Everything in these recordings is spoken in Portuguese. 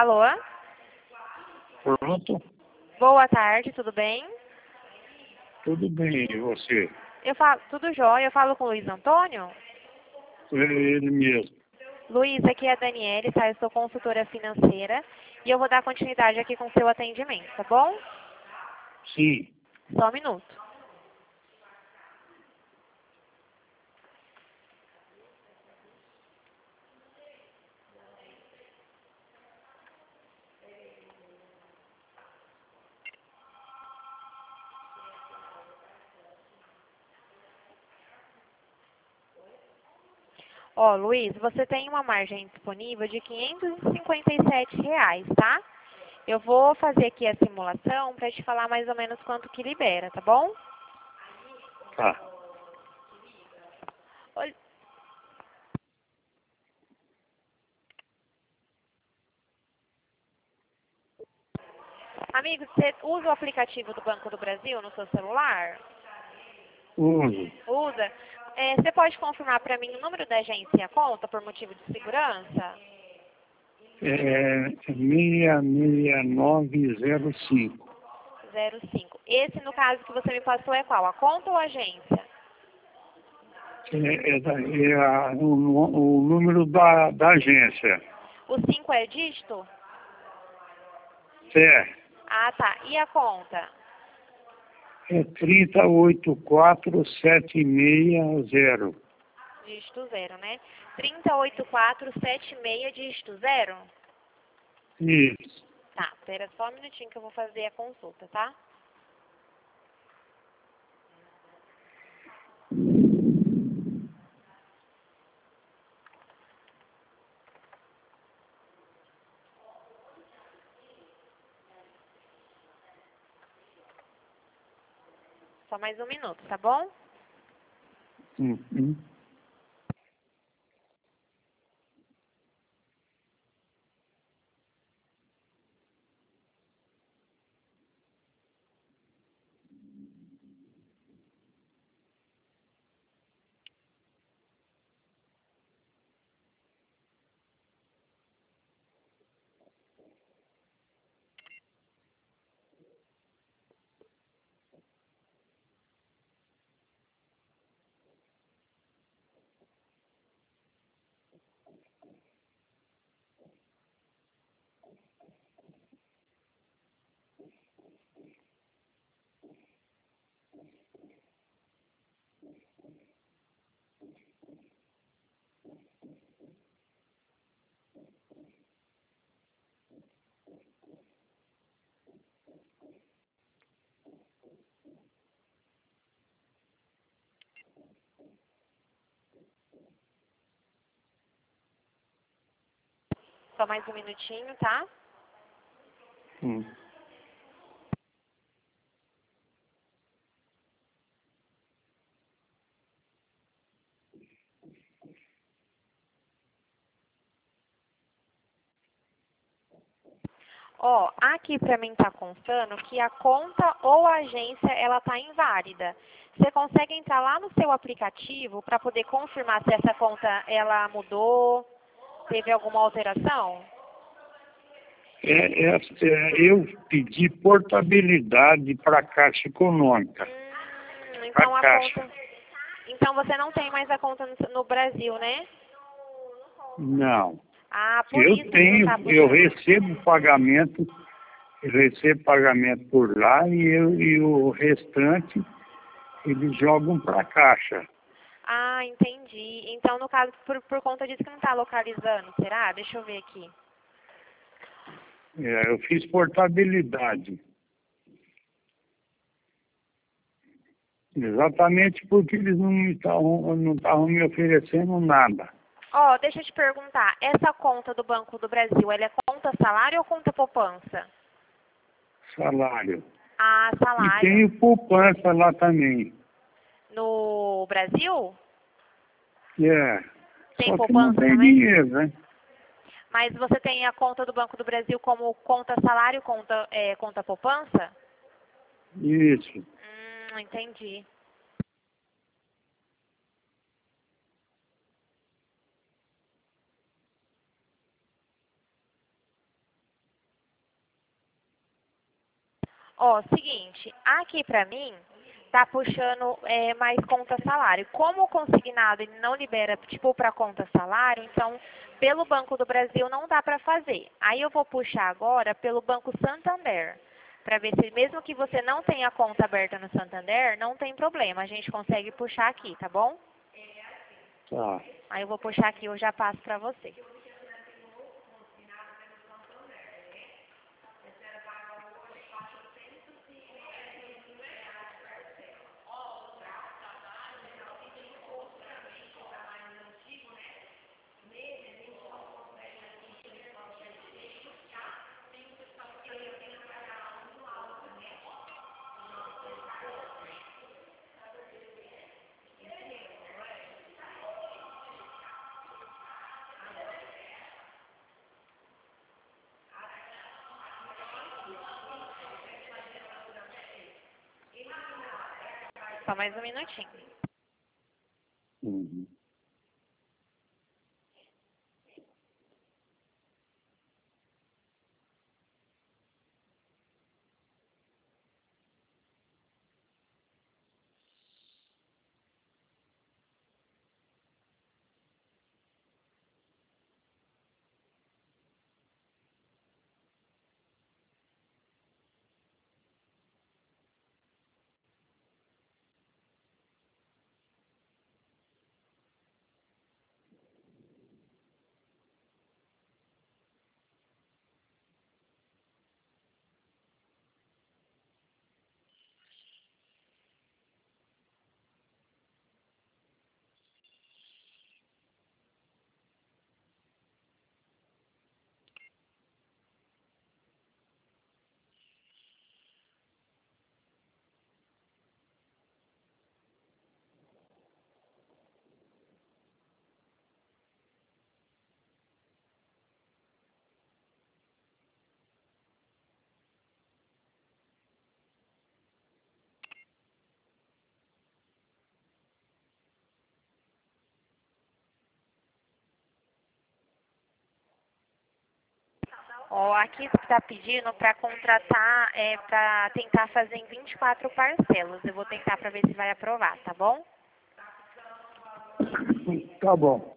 Alô? Pronto? Boa tarde, tudo bem? Tudo bem, e você? Eu falo, tudo jóia, eu falo com o Luiz Antônio. É ele mesmo. Luiz, aqui é a Daniele, tá? Eu sou consultora financeira e eu vou dar continuidade aqui com o seu atendimento, tá bom? Sim. Só um minuto. Ó, Luiz, você tem uma margem disponível de R$ 557, tá? Eu vou fazer aqui a simulação para te falar mais ou menos quanto que libera, tá bom? Tá. Oi. Amigo, você usa o aplicativo do Banco do Brasil no seu celular? Uso. Usa? Você pode confirmar para mim o número da agência e a conta por motivo de segurança? 66905. 05. Esse, no caso que você me passou, é qual? A conta ou a agência? O número da agência. O 5 é dígito? É. Ah, tá. E a conta? É 384-760. Dígito 0, né? 38476, dígito 0? Isso. Tá, espera só um minutinho que eu vou fazer a consulta, tá? Só mais um minuto, tá bom? Uhum. Só mais um minutinho, tá? Hum. Ó, aqui pra mim tá constando que a conta ou a agência, ela tá inválida. Você consegue entrar lá no seu aplicativo para poder confirmar se essa conta, ela mudou, teve alguma alteração? Eu pedi portabilidade para a Caixa Econômica. Então A a Caixa. conta... Então você não tem mais a conta no Brasil, né? Não. Ah, por isso que não tá Eu puxando. recebo pagamento por lá e o restante eles jogam para a Caixa. Ah, entendi. Então, no caso, por conta disso que não tá localizando, será? Deixa eu ver aqui. Eu fiz portabilidade. Exatamente porque eles não estavam me oferecendo nada. Ó, deixa eu te perguntar. Essa conta do Banco do Brasil, ela é conta salário ou conta poupança? Salário. Ah, E salário. tem o poupança lá também. No Brasil? É. Tem Só que não poupança tem também? dinheiro, né? Mas você tem a conta do Banco do Brasil como conta salário, conta poupança? Isso. Entendi. Ó, seguinte, aqui pra mim tá puxando mais conta salário. Como o consignado ele não libera tipo para conta salário, então pelo Banco do Brasil não dá para fazer. Aí eu vou puxar agora pelo Banco Santander, para ver se mesmo que você não tenha conta aberta no Santander, não tem problema, a gente consegue puxar aqui, tá bom? Tá. Aí eu vou puxar aqui, eu já passo para você. Só mais um minutinho. Uhum. Ó, aqui está pedindo para contratar, para tentar fazer em 24 parcelas. Eu vou tentar para ver se vai aprovar, tá bom? Tá bom.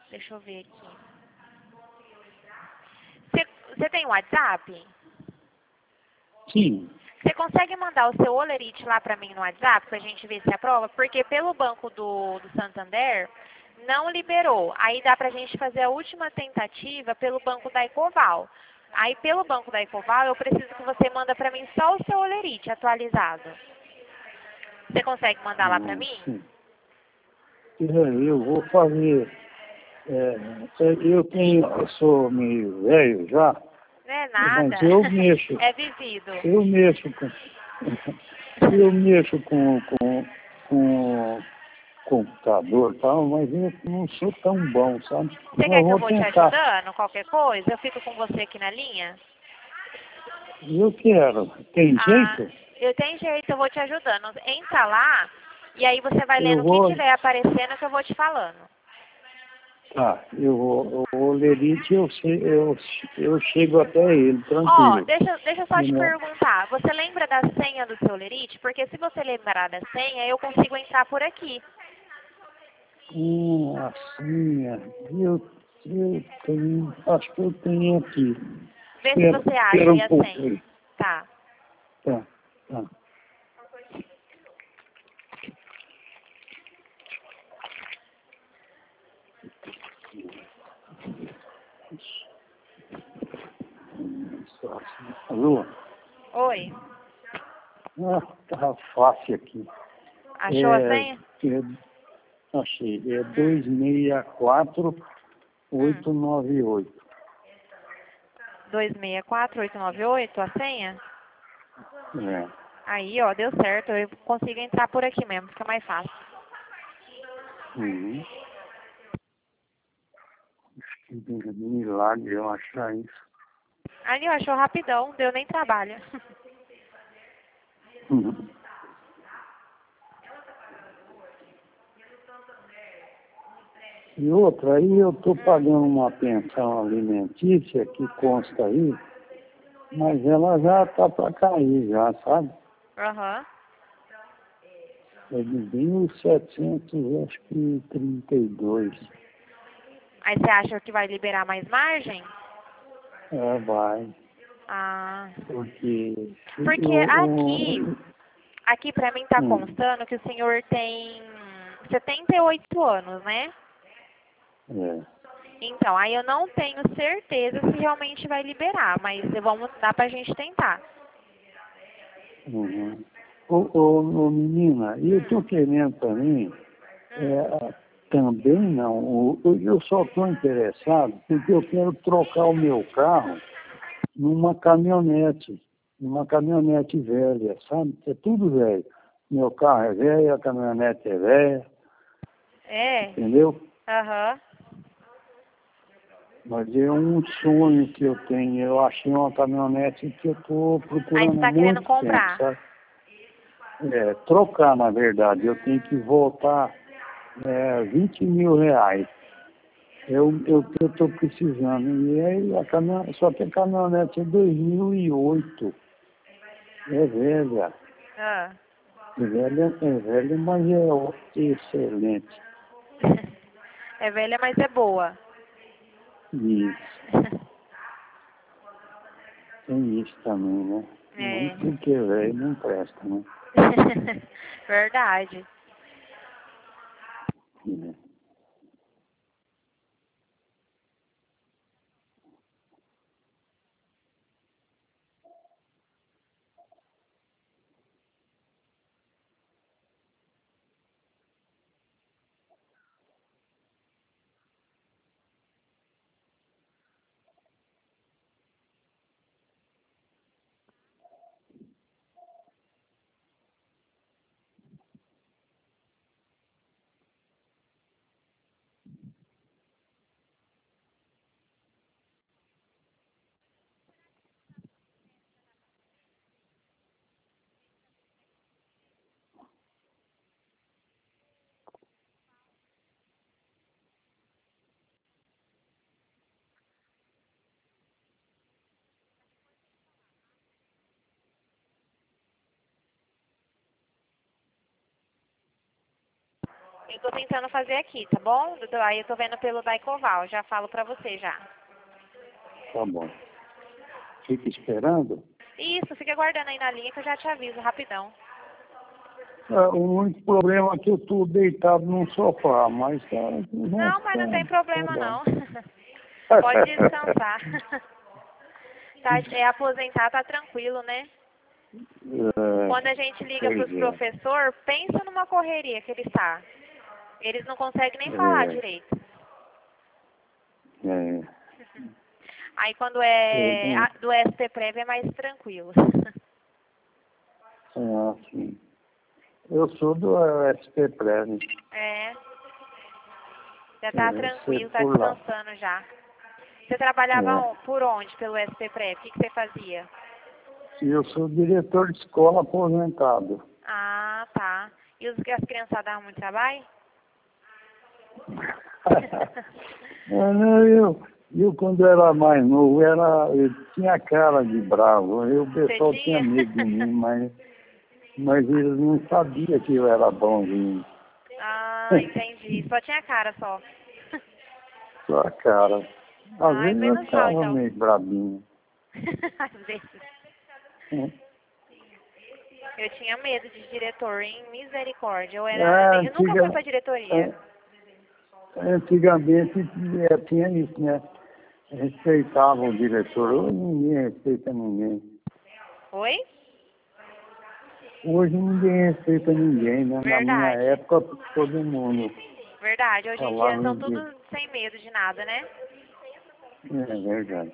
Deixa eu ver aqui. Você tem WhatsApp? Sim. Você consegue mandar o seu olerite lá para mim no WhatsApp pra gente ver se aprova? Porque pelo banco do Santander não liberou. Aí dá pra gente fazer a última tentativa pelo banco da Ecoval. Aí pelo banco da Ecoval eu preciso que você manda pra mim só o seu olerite atualizado. Você consegue mandar lá pra mim? Sim. Eu vou fazer. Eu sou meio velho já, Não é nada. mas eu mexo. É vivido. Eu mexo com. Eu mexo com computador e tal, mas eu não sou tão bom, sabe? Você Mas quer eu que eu vou vou te tentar. ajudando? Qualquer coisa? Eu fico com você aqui na linha? Eu quero. Tem Ah, jeito? eu tenho jeito, eu vou te ajudando. Entra lá e aí você vai Eu lendo o que vou. tiver aparecendo que eu vou te falando. Tá, o Lerite eu chego até ele, Ó, tranquilo. deixa eu só te Não. perguntar. Você lembra da senha do seu Lerite? Porque se você lembrar da senha, eu consigo entrar por aqui. Assim, eu tenho, acho que eu tenho aqui. Vê se você acha Espera aí um a pouco senha. aí. Tá. Tá, tá. Alô? Oi. Tá fácil aqui. Achou a senha? Achei. É 264898. 264898, a senha? É. Aí, ó, deu certo. Eu consigo entrar por aqui mesmo, fica mais fácil. Uhum. Acho que é milagre eu achar isso. Ali, ó, achou rapidão, deu nem trabalho. Uhum. E outra, aí eu estou pagando uma pensão alimentícia que consta aí, mas ela já está para cair já, sabe? Aham. É de 1.700, acho que 32. Aí você acha que vai liberar mais margem? É, vai. Ah. Porque Porque aqui pra mim tá constando que o senhor tem 78 anos, né? é. Então, aí eu não tenho certeza se realmente vai liberar, mas vamos dar pra gente tentar. Uhum. Menina, e eu estou querendo também, também não, eu só estou interessado porque eu quero trocar o meu carro numa caminhonete velha, sabe? É tudo velho. Meu carro é velho, a caminhonete é velha, É? entendeu? Aham. Mas é um sonho que eu tenho. Eu achei uma caminhonete que eu estou Aí você procurando há tá querendo muito tempo, comprar. sabe? Trocar, na verdade. Eu tenho que voltar 20 mil reais. Eu estou precisando. E aí só que a caminhonete é 2008. É velha. Ah. É velha, mas é excelente. É velha, mas é boa. Isso. Tem isso também, né? Nem É. tudo que é velho não presta, né? Verdade. É. Eu tô tentando fazer aqui, tá bom? Aí eu tô vendo pelo Daicoval, já falo pra você já. Tá bom. Fica esperando. Isso, fica aguardando aí na linha que eu já te aviso, rapidão. O único problema é que eu estou deitado num sofá, mas Não, mas não tem problema tá bom. não. Pode descansar. Tá, aposentar tá tranquilo, né? Quando a gente liga para os Pois professores, pensa numa correria que ele está. Eles não conseguem nem falar direito. É. Aí quando do ST Prévio é mais tranquilo. Sim. Eu sou do SP Prévio. É. Já tá tranquilo, tá por lá. descansando já. Você trabalhava por onde pelo SP Prévio? O que você fazia? Eu sou diretor de escola aposentado. Ah, tá. E as criançadas davam muito trabalho? Eu quando era mais novo, eu tinha cara de bravo. O pessoal tinha medo de mim, mas eles não sabiam que eu era bonzinho. Ah, entendi. Só tinha cara só. Só a cara. Às vezes eu Menos mal, ficava então. meio brabinho. Às vezes. Eu tinha medo de diretor, hein? Misericórdia. Eu nunca fui pra diretoria. Antigamente tinha isso, né? Respeitavam o diretor. Hoje ninguém respeita ninguém. Oi? Hoje ninguém respeita ninguém, né? Verdade. Na minha época, todo mundo. Verdade. Hoje em dia falava são tudo sem medo de nada, né? É verdade.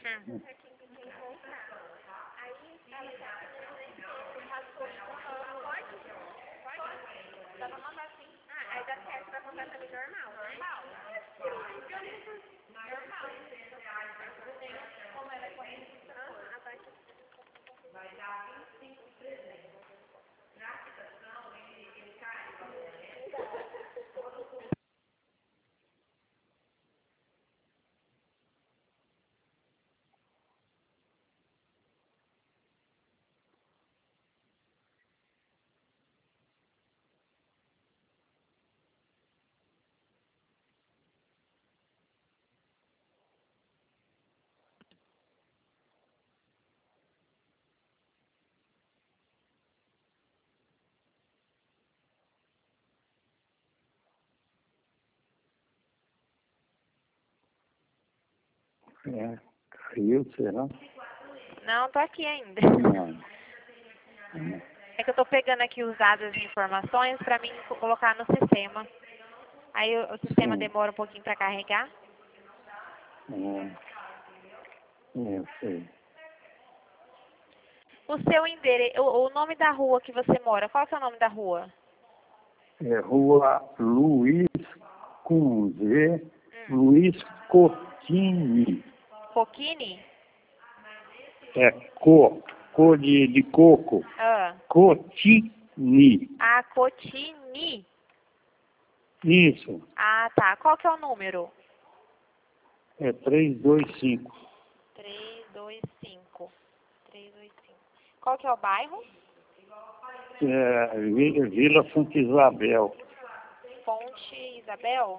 Caiu, será? Não, tô aqui ainda. Não. É que eu tô pegando aqui os dados e informações pra mim colocar no sistema. Aí o sistema demora um pouquinho pra carregar. Eu sei. O seu endereço, o nome da rua que você mora, qual que é o nome da rua? É Rua Luiz com Z, Luiz Cotini. Coquini? É cor de coco. Cotini. Ah, Cotini. Isso. Ah, tá. Qual que é o número? É 325. 325. 325. Qual que é o bairro? Vila Santa Isabel. Fonte Isabel?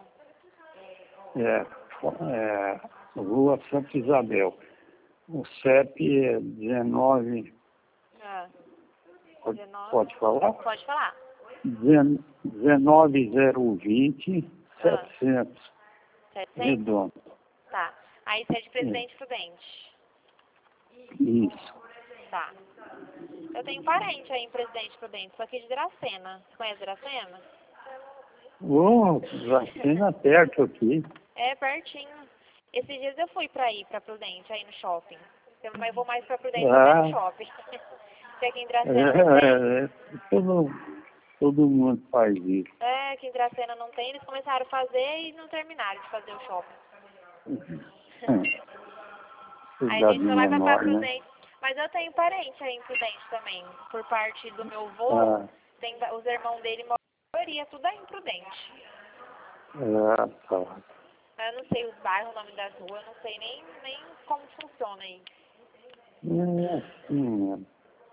Rua Santa Isabel. O CEP é 19. Pode falar? Pode falar. 19020 700. 700? Redondo. Tá. Aí você é de Presidente Prudente. Isso. Tá. Eu tenho parente aí em Presidente Prudente, só aqui de Dracena. Você conhece Dracena? Dracena perto aqui. É, pertinho. Esses dias eu fui pra ir pra Prudente, aí no shopping. Mas eu vou mais pra Prudente do que no shopping. Porque aqui em Dracena não tem. Todo mundo faz isso. É, aqui em Dracena não tem. Eles começaram a fazer e não terminaram de fazer o shopping. Aí a gente só vai pra Prudente. Mas eu tenho parente aí em Prudente também. Por parte do meu avô, tem os irmãos dele, a maioria, tudo aí em Prudente. Tá. Eu não sei os bairros, o nome das ruas, não sei nem como funciona aí. Sim.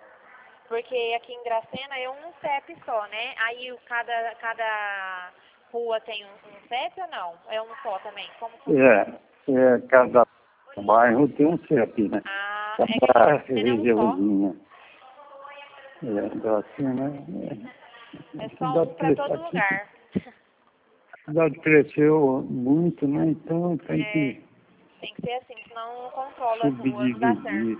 Porque aqui em Dracena é um CEP só, né? Aí cada rua tem um CEP ou não? É um só também? Como que... Cada bairro tem um CEP, né? Ah, Cada é que a gente tem um só. regiãozinha. Assim, né? É só um para todo lugar. A cidade cresceu muito, né? Então tem que Tem que ser assim, senão não controla as ruas, não dá certo. subdividir.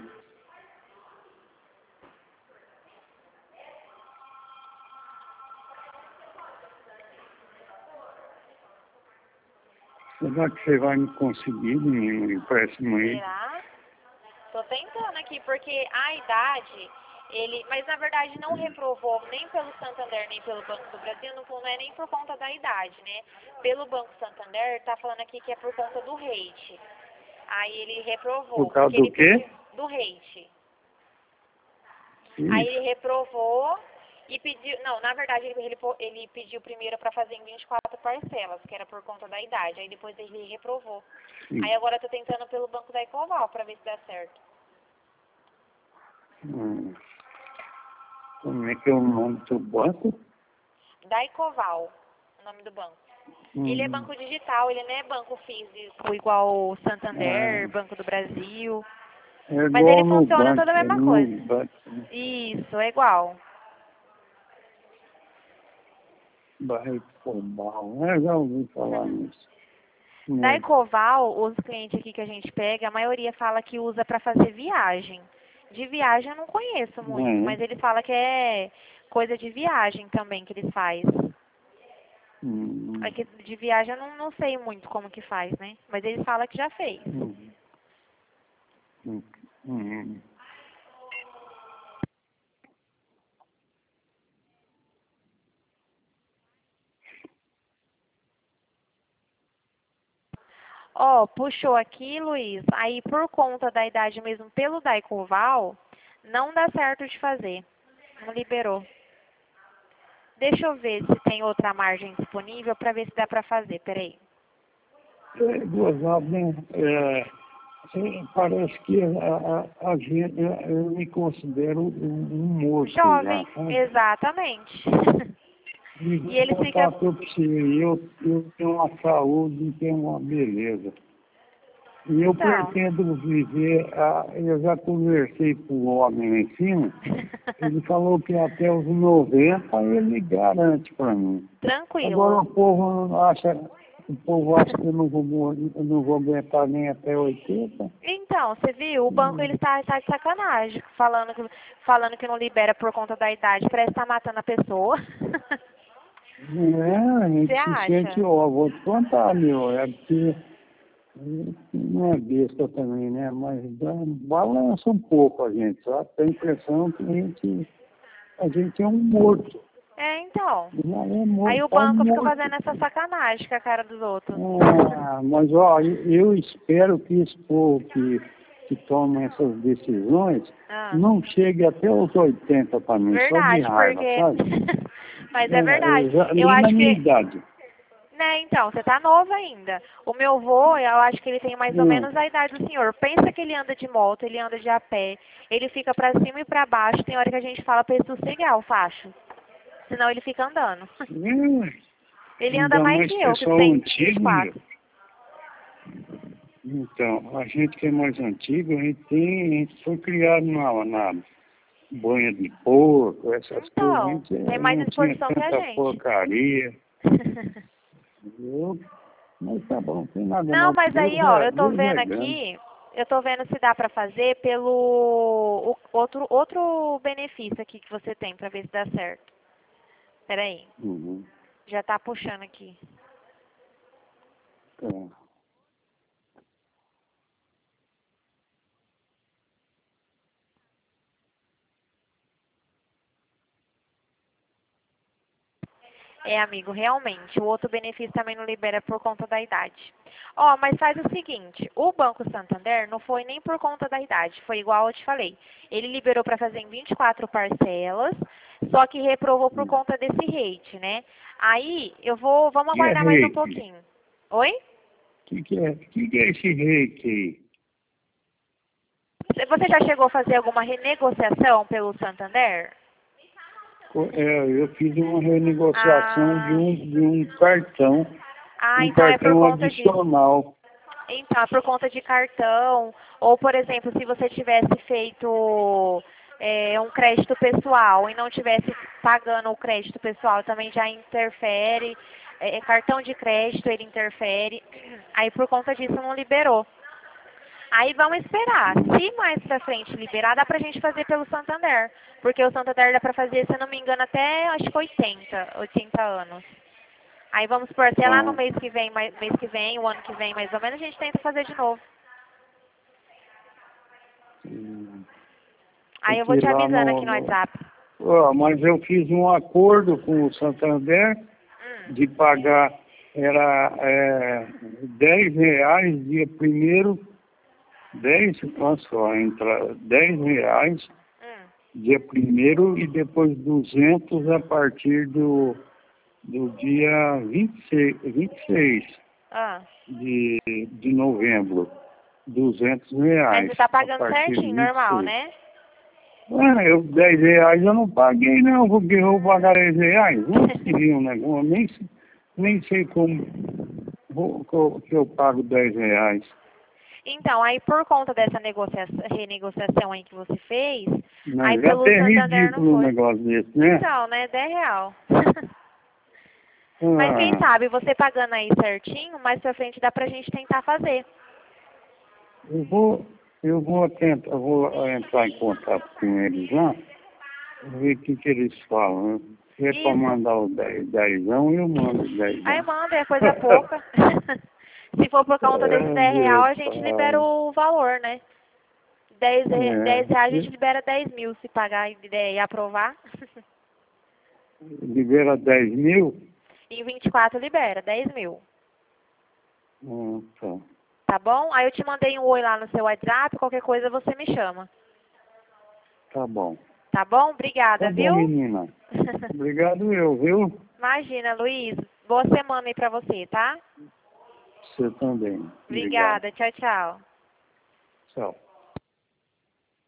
Será que você vai me conseguir um empréstimo aí? Será? Tô tentando aqui, porque a idade, mas na verdade não reprovou nem pelo Santander, nem pelo Banco do Brasil, não é nem por conta da idade, né? Pelo Banco Santander, tá falando aqui que é por conta do rate. Aí ele reprovou. Por causa porque do quê? Do rate. Sim. Aí ele reprovou e pediu... Não, na verdade ele pediu primeiro para fazer em 24 parcelas, que era por conta da idade. Aí depois ele reprovou. Sim. Aí agora eu tô tentando pelo Banco da Ecoval para ver se dá certo. Como é que é o nome do banco? Da Ecoval, o nome do banco. Ele é banco digital, ele não é banco físico igual o Santander, Banco do Brasil. Mas ele funciona toda a mesma coisa. Isso, é igual. Barra Ecoval, já ouvi falar nisso. Da Ecoval, os clientes aqui que a gente pega, a maioria fala que usa para fazer viagem. De viagem eu não conheço muito, mas ele fala que é coisa de viagem também que eles fazem. Aqui de viagem eu não sei muito como que faz, né? Mas ele fala que já fez. Ó, puxou aqui, Luiz, aí por conta da idade mesmo, pelo da Ecoval, não dá certo de fazer. Não liberou. Deixa eu ver se tem outra margem disponível para ver se dá para fazer. Peraí. Gozado, né? Parece que a gente, eu me considero um moço. Jovem, já, exatamente. E ele fica... Eu tenho uma saúde e tenho uma beleza. E eu pretendo viver, eu já conversei com o homem lá em cima, ele falou que até os 90 ele garante para mim. Tranquilo. Agora o povo acha que eu não vou aguentar nem até 80. Então, você viu, o banco ele está de sacanagem, falando que não libera por conta da idade, parece que está matando a pessoa. A gente se sente, vou te contar, é porque não é besta também, né? Mas balança um pouco a gente, sabe? Tem a impressão que a gente é um morto. Então. Morto, aí o banco fica fazendo essa sacanagem com a cara dos outros. Mas, eu espero que esse povo que toma essas decisões não chegue até os 80 para mim, verdade, só de raiva, porque... sabe? Mas é verdade. Eu acho na minha idade. Né, então, você tá novo ainda. O meu avô, eu acho que ele tem mais ou menos a idade do senhor. Pensa que ele anda de moto, ele anda de a pé, ele fica pra cima e pra baixo. Tem hora que a gente fala pra ele sossegar o facho. Senão ele fica andando. Ele anda mais que eu, que tem 24. Então, a gente que é mais antigo, a gente foi criado na banha de porco, essas coisas. Tem mais exposição que a gente. Porcaria. Mas tá bom, tem nada. Não, mas aí, eu tô vendo aqui, eu tô vendo se dá pra fazer pelo outro benefício aqui que você tem, pra ver se dá certo. Peraí. Já tá puxando aqui. Amigo, realmente, o outro benefício também não libera por conta da idade. Mas faz o seguinte, o Banco Santander não foi nem por conta da idade, foi igual eu te falei. Ele liberou para fazer em 24 parcelas, só que reprovou por conta desse rate, né? Aí, vamos aguardar mais um pouquinho. Oi? O que é esse rate aí? Você já chegou a fazer alguma renegociação pelo Santander? Eu fiz uma renegociação de um cartão, então é por cartão conta disso. adicional. Então, é por conta de cartão, ou, por exemplo, se você tivesse feito um crédito pessoal e não tivesse pagando o crédito pessoal, também já interfere. Cartão de crédito, ele interfere. Aí, por conta disso, não liberou. Aí, vamos esperar. Se mais pra frente liberar, dá pra gente fazer pelo Santander. Porque o Santander dá pra fazer, se eu não me engano, até, acho que 80 anos. Aí vamos supor, sei lá no mês que vem, o ano que vem, mais ou menos, a gente tenta fazer de novo. Aí eu vou te avisando aqui no WhatsApp. Mas eu fiz um acordo com o Santander de pagar, era R$10 dia primeiro, 10 reais dia primeiro e depois 200 a partir do dia 26 de novembro, R$200. Mas você está pagando certinho, normal, né? R$10 eu não paguei não, porque eu vou pagar R$10. Não consegui um negócio, nem sei como que eu pago R$10. Então, aí por conta dessa renegociação aí que você fez, Mas aí é pelo até Santander não ridículo um foi. negócio desse, né? Então, né, R$10. Mas quem sabe, você pagando aí certinho, mais pra frente dá pra gente tentar fazer. Eu vou entrar em contato com eles lá, ver o que eles falam. Se é para mandar o 10, eu mando o 10. Aí manda, é coisa pouca. Se for por conta desse R$10, a gente libera o valor, né? R$10 a gente libera 10 mil se pagar e aprovar. Libera 10 mil? Em 24 libera 10 mil. Tá. Tá bom? Aí eu te mandei um oi lá no seu WhatsApp, qualquer coisa você me chama. Tá bom. Tá bom? Obrigada, Tá bom, viu? menina. Obrigado viu? Imagina, Luiz. Boa semana aí pra você, tá? Você também. Obrigada. Tchau, tchau. Tchau.